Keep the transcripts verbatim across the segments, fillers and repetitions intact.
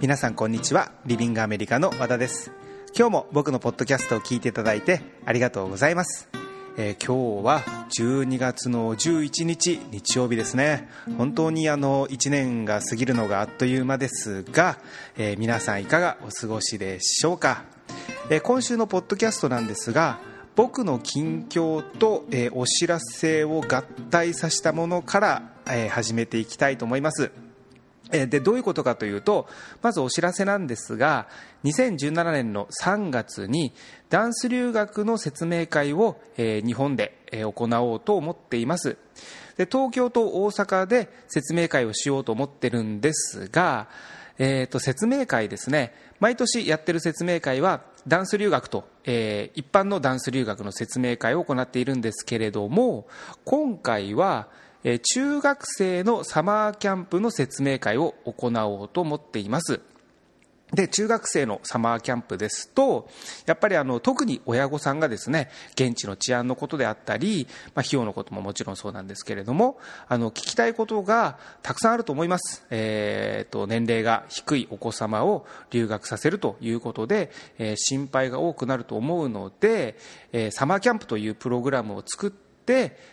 皆さんこんにちは。リビングアメリカの和田です。今日も僕のポッドキャストを聞いていただいてありがとうございます。えー、今日はじゅうにがつのじゅういちにち日曜日ですね。本当にあのいちねんが過ぎるのがあっという間ですが、えー、皆さんいかがお過ごしでしょうか。えー、今週のポッドキャストなんですが、僕の近況と、えー、お知らせを合体させたものから、えー、始めていきたいと思います。でどういうことかというと、まずお知らせなんですが、にせんじゅうななねんのさんがつにダンス留学の説明会を、えー、日本で、えー、行おうと思っています。で東京と大阪で説明会をしようと思ってるんですが、えー、と説明会ですね、毎年やってる説明会はダンス留学と、えー、一般のダンス留学の説明会を行っているんですけれども、今回は中学生のサマーキャンプの説明会を行おうと思っています。で中学生のサマーキャンプですと、やっぱりあの特に親御さんがですね、現地の治安のことであったり、まあ、費用のことももちろんそうなんですけれども、あの聞きたいことがたくさんあると思います。えー、と年齢が低いお子様を留学させるということで、えー、心配が多くなると思うので、えー、サマーキャンプというプログラムを作って、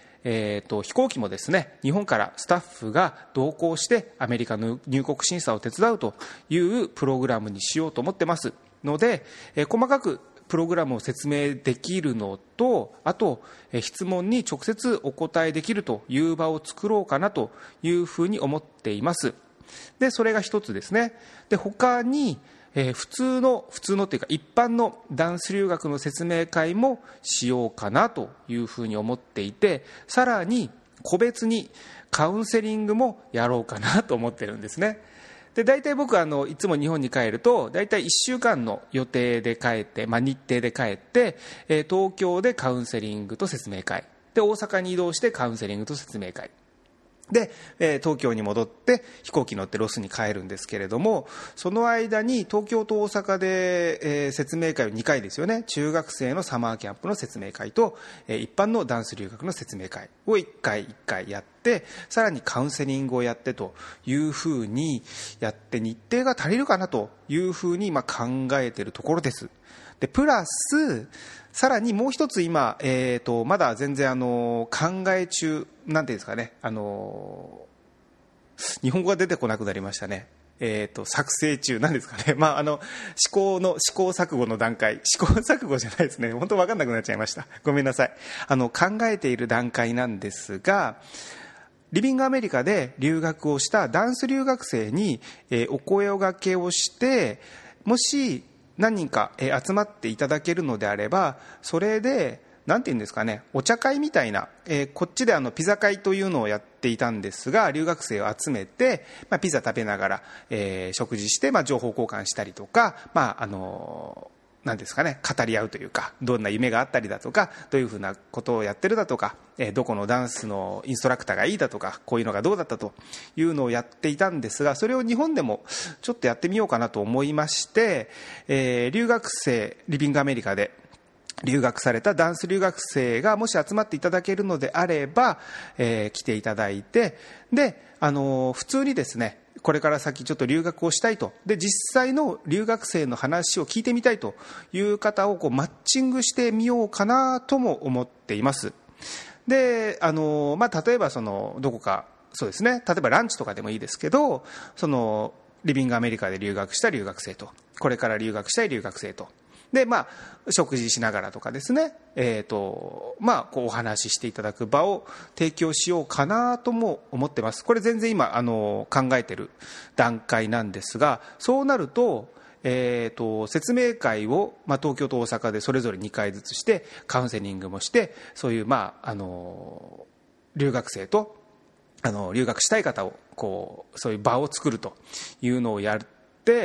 えー、と飛行機もですね、日本からスタッフが同行してアメリカの入国審査を手伝うというプログラムにしようと思ってますので、えー、細かくプログラムを説明できるのと、あと、えー、質問に直接お答えできるという場を作ろうかなというふうに思っています。でそれが一つですね。で他にえー、普通の普通のというか一般のダンス留学の説明会もしようかなというふうに思っていて、さらに個別にカウンセリングもやろうかなと思ってるんですね。で大体僕はあのいつも日本に帰ると大体いっしゅうかんの予定で帰って、まあ、日程で帰って、えー、東京でカウンセリングと説明会で、大阪に移動してカウンセリングと説明会で、えー、東京に戻って飛行機乗ってロスに帰るんですけれども、その間に東京と大阪で、えー、説明会をにかいですよね。中学生のサマーキャンプの説明会と、えー、一般のダンス留学の説明会をいっかいいっかいやって、さらにカウンセリングをやってというふうにやって、日程が足りるかなというふうに今考えているところです。でプラスさらにもう一つ今、えー、とまだ全然あの考え中なんていうんですかね、あの日本語が出てこなくなりましたね。えー、と作成中なんですかね、まあ、あの思考の試行錯誤の段階、試行錯誤じゃないですね、本当分かんなくなっちゃいました、ごめんなさい。あの考えている段階なんですが、リビングアメリカで留学をしたダンス留学生に、えー、お声掛けをして、もし何人か集まっていただけるのであれば、それでなんていうんですかね、お茶会みたいな、えー、こっちであのピザ会というのをやっていたんですが、留学生を集めて、まあ、ピザ食べながら、えー、食事して、まあ、情報交換したりとか、まああのーなんですかね、語り合うというか、どんな夢があったりだとか、どういうふうなことをやってるだとか、えー、どこのダンスのインストラクターがいいだとか、こういうのがどうだったというのをやっていたんですが、それを日本でもちょっとやってみようかなと思いまして、えー、留学生リビングアメリカで留学されたダンス留学生がもし集まっていただけるのであれば、えー、来ていただいて、で、あのー、普通にですね、これから先ちょっと留学をしたいと、で実際の留学生の話を聞いてみたいという方をこうマッチングしてみようかなとも思っています。で、あの、まあ、例えばそのどこかそうですね、例えばランチとかでもいいですけど、そのリビングアメリカで留学した留学生と、これから留学したい留学生とで、まあ、食事しながらとかですね、えーとまあ、こうお話ししていただく場を提供しようかなとも思ってます。これ全然今あの考えている段階なんですが、そうなると、えーと説明会を、まあ、東京と大阪でそれぞれにかいずつしてカウンセリングもして、そういう、まあ、あの留学生とあの留学したい方をこうそういう場を作るというのをやって、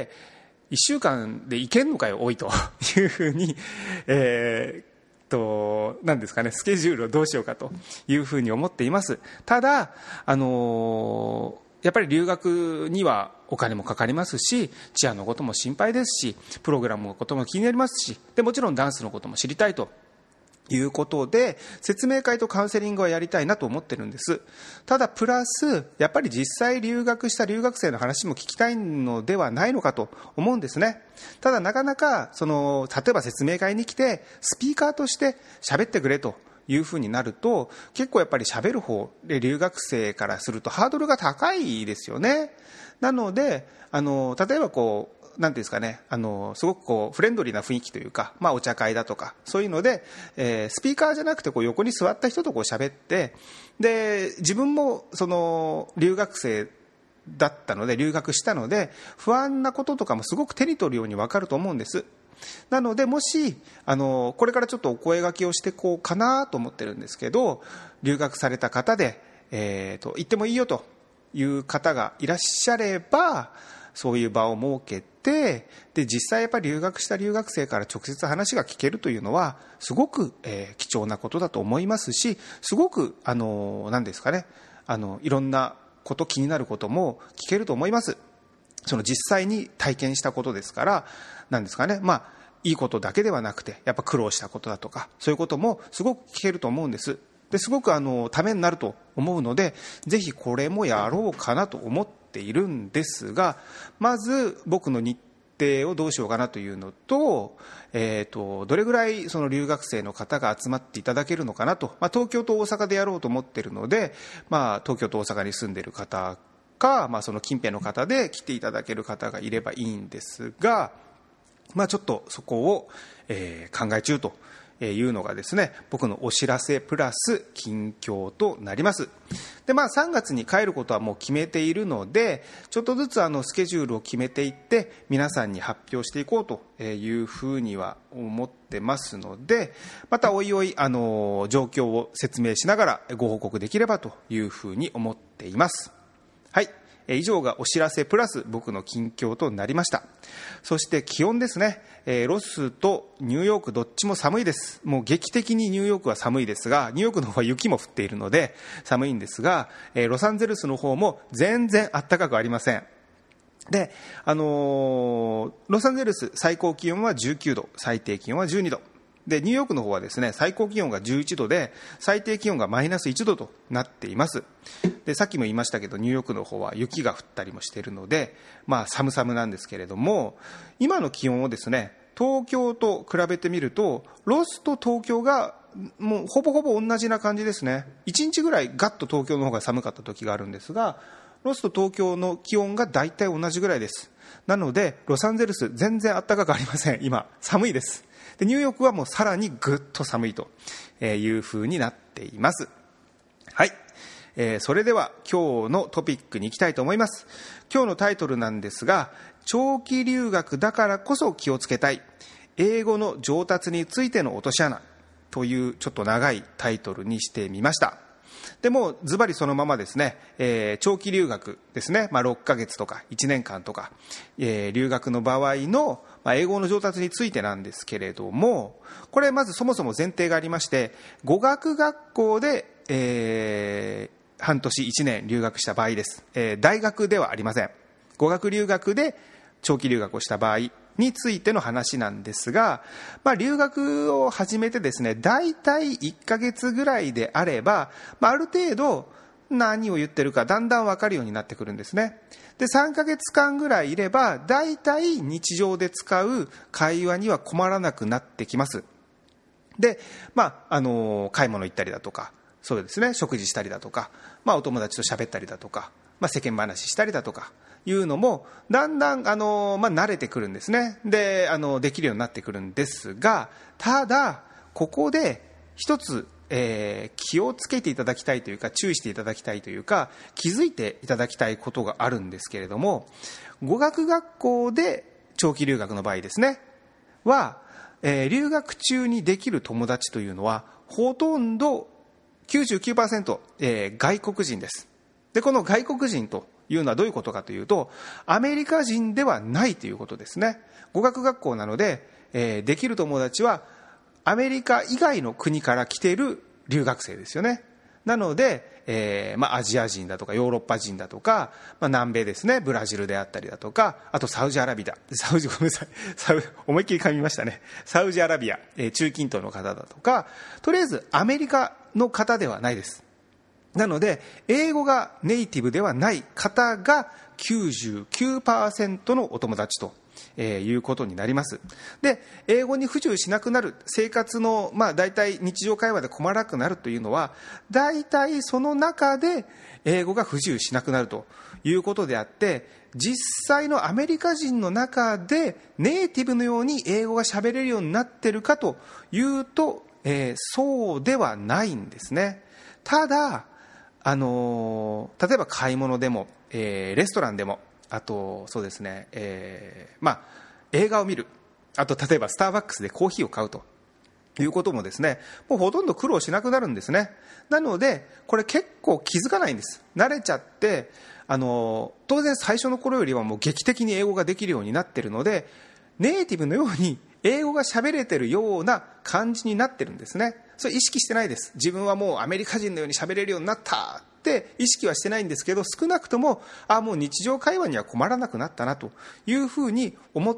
いっしゅうかんで行けんのかよおいというふうに、えー、と何ですかね、スケジュールをどうしようかというふうに思っています。ただ、あのー、やっぱり留学にはお金もかかりますし、治安のことも心配ですし、プログラムのことも気になりますし、でもちろんダンスのことも知りたいということで、説明会とカウンセリングはやりたいなと思ってるんです。ただプラスやっぱり実際留学した留学生の話も聞きたいのではないのかと思うんですね。ただなかなかその例えば説明会に来てスピーカーとして喋ってくれというふうになると、結構やっぱり喋る方で留学生からするとハードルが高いですよね。なのであの例えばこうなんていうんですかね、あのすごくこうフレンドリーな雰囲気というか、まあ、お茶会だとかそういうので、えー、スピーカーじゃなくてこう横に座った人とこう喋って、で自分もその留学生だったので留学したので不安なこととかもすごく手に取るように分かると思うんです。なのでもしあのこれからちょっとお声掛けをしてこうかなと思ってるんですけど、留学された方で、えー、と行ってもいいよという方がいらっしゃれば、そういう場を設けて、で実際やっぱり留学した留学生から直接話が聞けるというのはすごく、えー、貴重なことだと思いますし、すごくあの何ですかね、あのいろんなこと気になることも聞けると思います。その実際に体験したことですから、なんですかね、まあいいことだけではなくてやっぱ苦労したことだとかそういうこともすごく聞けると思うんです。ですごくあのためになると思うので、ぜひこれもやろうかなと思っているんですが、まず僕の日程をどうしようかなというのと、えーと、どれぐらいその留学生の方が集まっていただけるのかなと、まあ、東京と大阪でやろうと思っているので、まあ、東京と大阪に住んでいる方か、まあ、その近辺の方で来ていただける方がいればいいんですが、まあ、ちょっとそこを、えー、考え中というのがですね、僕のお知らせプラス近況となります。で、まあ、さんがつに帰ることはもう決めているので、ちょっとずつあのスケジュールを決めていって皆さんに発表していこうというふうには思ってますので、またおいおいあの状況を説明しながらご報告できればというふうに思っています。はい、以上がお知らせプラス僕の近況となりました。そして気温ですね、ロスとニューヨークどっちも寒いです。もう劇的にニューヨークは寒いですが、ニューヨークの方は雪も降っているので寒いんですが、ロサンゼルスの方も全然暖かくありません。で、あのー、ロサンゼルス最高気温はじゅうきゅうど、最低気温はじゅうにどで、ニューヨークの方はですね、最高気温がじゅういちどで最低気温がマイナスいちどとなっています。で、さっきも言いましたけどニューヨークの方は雪が降ったりもしているので、まあ寒々なんですけれども、今の気温をですね東京と比べてみると、ロスと東京がもうほぼほぼ同じな感じですね。いちにちぐらいガッと東京の方が寒かった時があるんですが、ロスと東京の気温が大体同じぐらいです。なのでロサンゼルス全然暖かくありません。今寒いです。で、ニューヨークはもうさらにぐっと寒いという風になっています。はい、えー、それでは今日のトピックに行きたいと思います。今日のタイトルなんですが、長期留学だからこそ気をつけたい英語の上達についての落とし穴というちょっと長いタイトルにしてみました。でもズバリそのままですね、えー、長期留学ですね、まあ、ろっかげつとかいちねんかんとか、えー、留学の場合の、まあ、英語の上達についてなんですけれども、これまずそもそも前提がありまして、語学学校で、えー、半年いちねん留学した場合です、えー、大学ではありません。語学留学で長期留学をした場合についての話なんですが、まあ、留学を始めてですね、だいたいいっかげつぐらいであれば、まあ、ある程度何を言ってるかだんだん分かるようになってくるんですね。で、さんかげつかんぐらいいればだいたい日常で使う会話には困らなくなってきます。で、まあ、あの買い物行ったりだとか、そうですね、食事したりだとか、まあ、お友達と喋ったりだとか、まあ、世間話したりだとかいうのもだんだんあの、まあ、慣れてくるんですね。で、あのできるようになってくるんですが、ただここで一つ、えー、気をつけていただきたいというか、注意していただきたいというか、気づいていただきたいことがあるんですけれども、語学学校で長期留学の場合ですねは、えー、留学中にできる友達というのはほとんど きゅうじゅうきゅうパーセント、えー、外国人です。で、この外国人というのはどういうことかというと、アメリカ人ではないということですね。語学学校なので、えー、できる友達はアメリカ以外の国から来ている留学生ですよね。なので、 えーまあ、アジア人だとかヨーロッパ人だとか、まあ、南米ですね、ブラジルであったりだとか、あとサウジアラビア、サウジごめんなさいサウ思いっきり噛みましたね。サウジアラビア、えー、中近東の方だとか、とりあえずアメリカの方ではないです。なので英語がネイティブではない方が きゅうじゅうきゅうパーセント のお友達とえー、いうことになります。で、英語に不自由しなくなる、生活の、まあ、大体日常会話で困らなくなるというのは、大体その中で英語が不自由しなくなるということであって、実際のアメリカ人の中でネイティブのように英語が喋れるようになっているかというと、えー、そうではないんですね。ただ、あのー、例えば買い物でも、えー、レストランでも、あとそうですね、えーまあ、映画を見る、あと例えばスターバックスでコーヒーを買うということもですね、もうほとんど苦労しなくなるんですね。なのでこれ結構気づかないんです。慣れちゃって、あの当然最初の頃よりはもう劇的に英語ができるようになっているので、ネイティブのように英語が喋れてるような感じになってるんですね。それ意識してないです。自分はもうアメリカ人のように喋れるようになったって意識はしてないんですけど、少なくともあもう日常会話には困らなくなったなというふうに思って、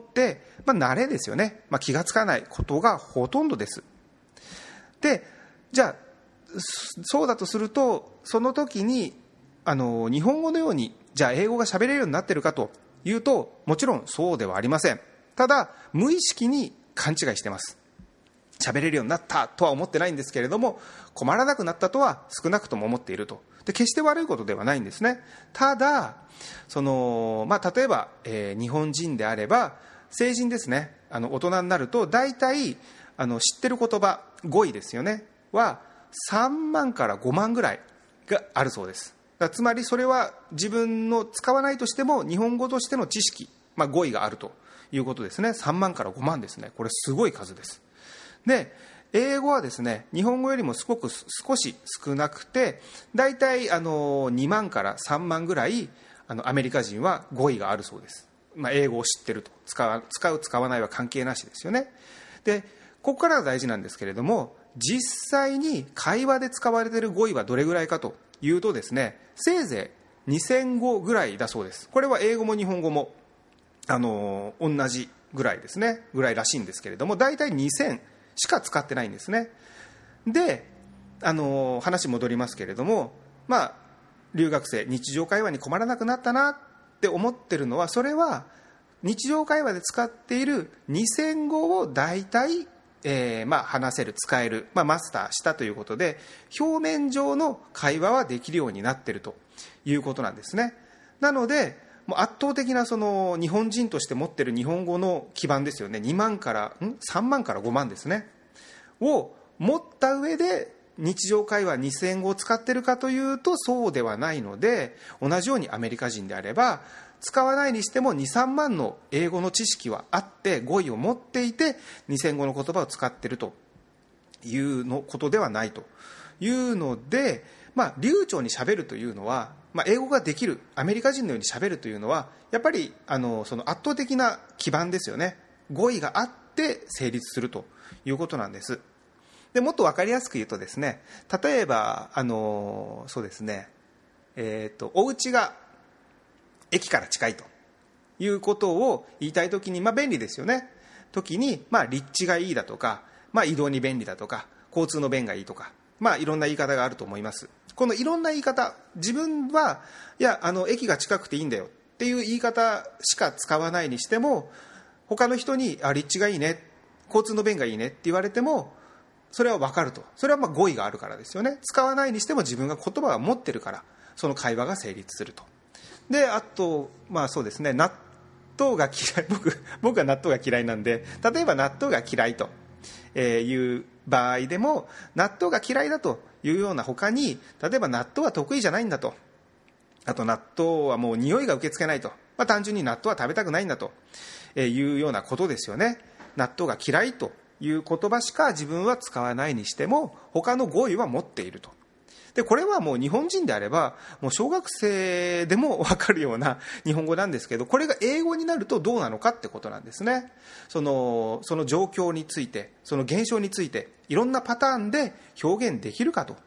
まあ、慣れですよね、まあ、気がつかないことがほとんどです。で、じゃあそうだとすると、その時にあの日本語のようにじゃあ英語が喋れるようになっているかというと、もちろんそうではありません。ただ無意識に勘違いしてます。喋れるようになったとは思ってないんですけれども、困らなくなったとは少なくとも思っていると。で、決して悪いことではないんですね。ただその、まあ、例えば、えー、日本人であれば成人ですね、あの大人になると大体あの知ってる言葉語彙ですよねはさんまんからごまんぐらいがあるそうです。だつまりそれは自分の使わないとしても日本語としての知識、まあ、語彙があるということですね。さんまんからごまんですね。これすごい数です。で、英語はですね、日本語よりもすごく少し少なくて、だいたいあのにまんからさんまんぐらいあのアメリカ人は語彙があるそうです。まあ、英語を知ってると、使う使う使わないは関係なしですよね。で、ここからが大事なんですけれども、実際に会話で使われている語彙はどれぐらいかというとですね、せいぜいにせんごぐらいだそうです。これは英語も日本語もあの同じぐらいですね、ぐらいらしいんですけれども、だいたいにせんしか使ってないんですね。で、あの話戻りますけれども、まあ、留学生日常会話に困らなくなったなって思ってるのは、それは日常会話で使っているにせんごをだいたい、えーまあ、話せる、使える、まあ、マスターしたということで、表面上の会話はできるようになっているということなんですね。なのでもう圧倒的なその日本人として持っている日本語の基盤ですよね、にまんからんさんまんからごまんですねを持った上で日常会話にせんごを使っているかというとそうではないので、同じようにアメリカ人であれば使わないにしてもにさんまんの英語の知識はあって語彙を持っていてにせんごの言葉を使っているというのことではないというので、まあ、流暢にしゃべるというのは、まあ、英語ができるアメリカ人のようにしゃべるというのはやっぱりあのその圧倒的な基盤ですよね。語彙があって成立するということなんです。でもっと分かりやすく言うとですね、例えばあのそうですね、えーと、お家が駅から近いということを言いたいときに、まあ、便利ですよね。時に、まあ、立地がいいだとか、まあ、移動に便利だとか交通の便がいいとか、まあ、いろんな言い方があると思います。このいろんな言い方、自分はいやあの駅が近くていいんだよっていう言い方しか使わないにしても、他の人にあ立地がいいね、交通の便がいいねって言われてもそれは分かると。それはまあ語彙があるからですよね。使わないにしても自分が言葉を持ってるからその会話が成立すると。で、あとまあそうですね、納豆が嫌い、僕僕は納豆が嫌いなんで、例えば納豆が嫌いという場合でも、納豆が嫌いだというような他に、例えば納豆は得意じゃないんだと、あと納豆はもう匂いが受け付けないと、まあ、単純に納豆は食べたくないんだというようなことですよね。納豆が嫌いという言葉しか自分は使わないにしても他の語彙は持っていると。でこれはもう日本人であればもう小学生でも分かるような日本語なんですけど、これが英語になるとどうなのかってことなんですね。その、その状況について、その現象についていろんなパターンで表現できるかと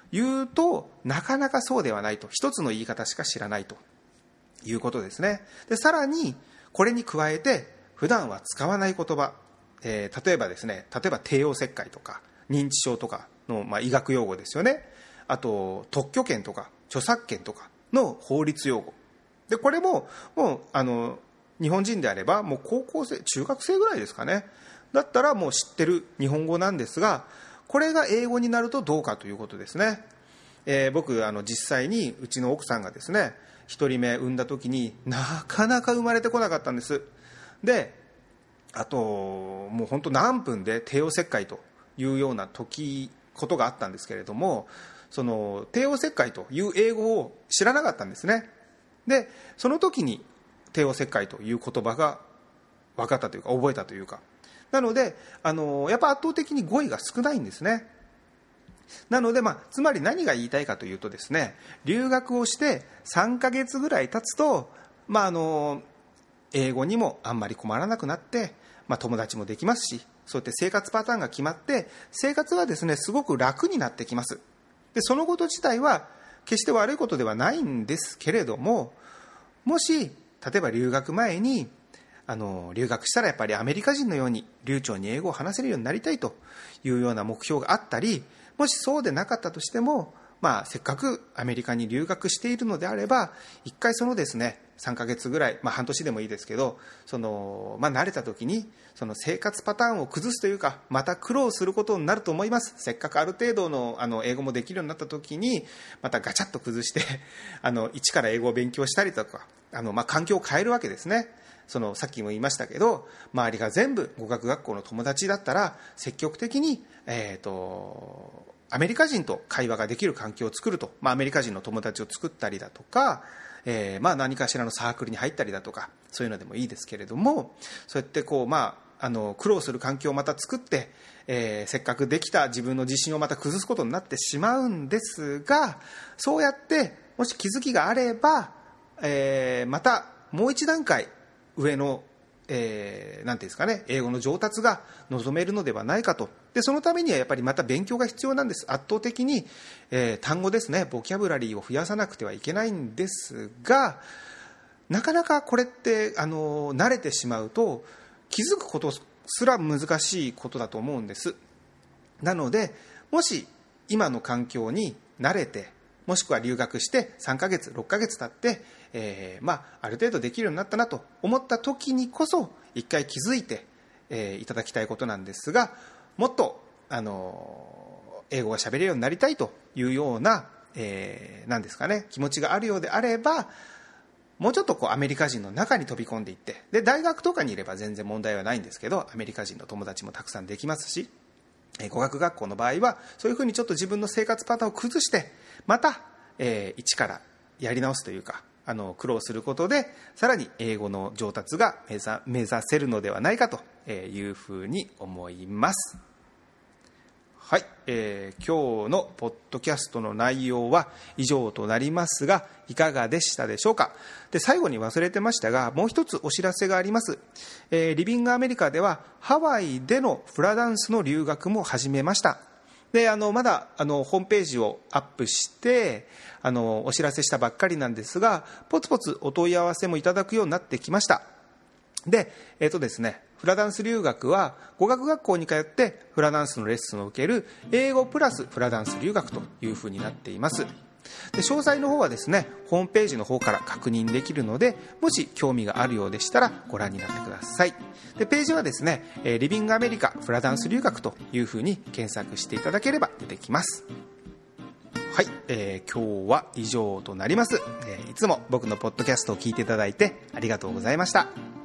いうと、なかなかそうではないと、一つの言い方しか知らないということですね。でさらにこれに加えて、普段は使わない言葉、えー、例えばですね、例えば帝王切開とか認知症とかの、まあ、医学用語ですよね。あと特許権とか著作権とかの法律用語で、これももうあの日本人であればもう高校生中学生ぐらいですかね、だったらもう知ってる日本語なんですが、これが英語になるとどうかということですね。えー、僕あの実際にうちの奥さんがですね、一人目産んだ時になかなか生まれてこなかったんです。であともう本当何分で帝王切開というような時ことがあったんですけれども、その帝王切開という英語を知らなかったんですね。でその時に帝王切開という言葉が分かったというか、覚えたというか、なのであのやっぱ圧倒的に語彙が少ないんですね。なので、まあ、つまり何が言いたいかというとですね、留学をしてさんかげつぐらい経つと、まあ、あの英語にもあんまり困らなくなって、まあ、友達もできますし、そうやって生活パターンが決まって生活はですねすごく楽になってきます。でそのこと自体は決して悪いことではないんですけれども、もし例えば留学前にあの留学したらやっぱりアメリカ人のように流暢に英語を話せるようになりたいというような目標があったり、もしそうでなかったとしても、まあ、せっかくアメリカに留学しているのであれば、一回そのですねさんかげつぐらい、まあ、半年でもいいですけど、その、まあ、慣れた時にその生活パターンを崩すというか、また苦労することになると思います。せっかくある程度 の, あの英語もできるようになった時にまたガチャッと崩してあの一から英語を勉強したりとか、あの、まあ、環境を変えるわけですね。そのさっきも言いましたけど、周りが全部語学学校の友達だったら積極的に、えーとアメリカ人と会話ができる環境を作ると、まあ、アメリカ人の友達を作ったりだとか、えーまあ、何かしらのサークルに入ったりだとか、そういうのでもいいですけれども、そうやってこう、まあ、あの苦労する環境をまた作って、えー、せっかくできた自分の自信をまた崩すことになってしまうんですが、そうやってもし気づきがあれば、えー、またもう一段階上のえー、なんていうんですかね、英語の上達が望めるのではないかと。でそのためにはやっぱりまた勉強が必要なんです。圧倒的に、えー、単語ですね、ボキャブラリーを増やさなくてはいけないんですが、なかなかこれってあの慣れてしまうと気づくことすら難しいことだと思うんです。なのでもし今の環境に慣れて、もしくは留学してさんかげつろっかげつ経って、えーまあ、ある程度できるようになったなと思った時にこそ一回気づいて、えー、いただきたいことなんですが、もっと、あのー、英語が喋れるようになりたいというような、えー、なんですかね、気持ちがあるようであれば、もうちょっとこうアメリカ人の中に飛び込んでいって、で大学とかにいれば全然問題はないんですけど、アメリカ人の友達もたくさんできますし、語学学校の場合はそういうふうにちょっと自分の生活パターンを崩してまた、えー、一からやり直すというか、あの苦労することでさらに英語の上達が目指、目指せるのではないかというふうに思います。はい、えー、今日のポッドキャストの内容は以上となりますが、いかがでしたでしょうか。で最後に忘れてましたが、もう一つお知らせがあります。えー、リビングアメリカではハワイでのフラダンスの留学も始めました。であのまだあのホームページをアップしてあのお知らせしたばっかりなんですが、ポツポツお問い合わせもいただくようになってきました。で、えーとですね、フラダンス留学は語学学校に通ってフラダンスのレッスンを受ける英語プラスフラダンス留学というふうになっています。で詳細の方はですね、ホームページの方から確認できるので、もし興味があるようでしたらご覧になってください。でページはですね、リビングアメリカフラダンス留学というふうに検索していただければ出てきます。はい、えー、今日は以上となります。えー、いつも僕のポッドキャストを聞いていただいてありがとうございました。